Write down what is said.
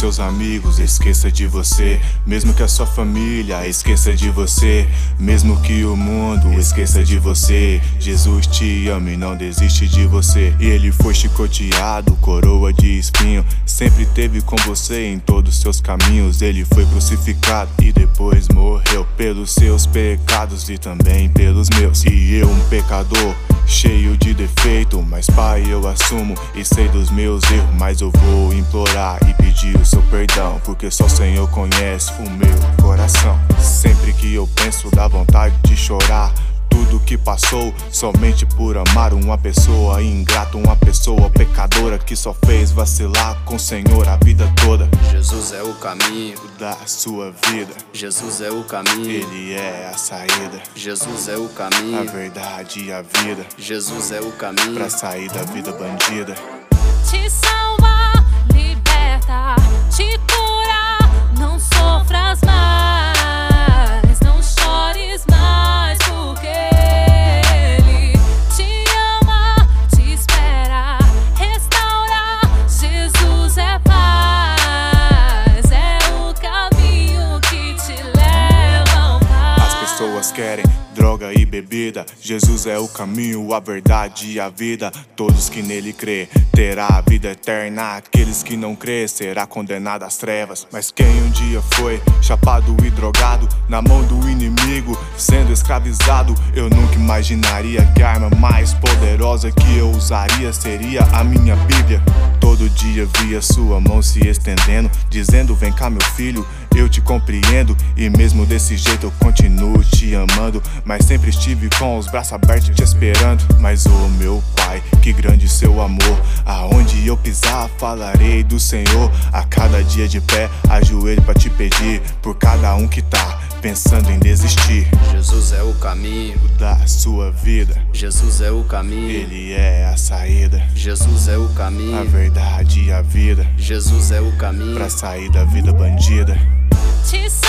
seus amigos esqueça de você, mesmo que a sua família esqueça de você, mesmo que o mundo esqueça de você, Jesus te ama e não desiste de você. E ele foi chicoteado, coroa de espinho, sempre teve com você em todos os seus caminhos. Ele foi crucificado e depois morreu pelos seus pecados e também pelos meus. E eu, um pecador cheio de defeito, mas Pai, eu assumo e sei dos meus erros, mas eu vou implorar e pedir o seu perdão, porque só o Senhor conhece o meu coração. Sempre que eu penso dá vontade de chorar, tudo que passou somente por amar uma pessoa ingrata, uma pessoa pecadora que só fez vacilar com o Senhor a vida toda. Jesus é o caminho da sua vida, Jesus é o caminho, ele é a saída. Jesus é o caminho, a verdade e a vida, Jesus é o caminho, pra sair da vida bandida. Te salva, liberta, te cura, não sofras mais, não chores mais, porque Ele te ama, te espera, restaura. Jesus é paz, é o caminho que te leva ao Pai. As pessoas querem droga e bebida, Jesus é o caminho, a verdade e a vida. Todos que nele crê terá a vida eterna, aqueles que não crê será condenado às trevas. Mas quem um dia foi chapado e drogado na mão do inimigo, sendo escravizado, eu nunca imaginaria que a arma mais poderosa que eu usaria seria a minha Bíblia. Todo dia via sua mão se estendendo, dizendo: vem cá meu filho, eu te compreendo. E mesmo desse jeito eu continuo te amando, mas sempre estive com os braços abertos te esperando. Mas o meu Pai, que grande seu amor, aonde eu pisar falarei do Senhor. A cada dia de pé ajoelho pra te pedir por cada um que tá pensando em desistir. Jesus é o caminho da sua vida, Jesus é o caminho, ele é a saída. Jesus é o caminho, a verdade e a vida, Jesus é o caminho, pra sair da vida bandida. Te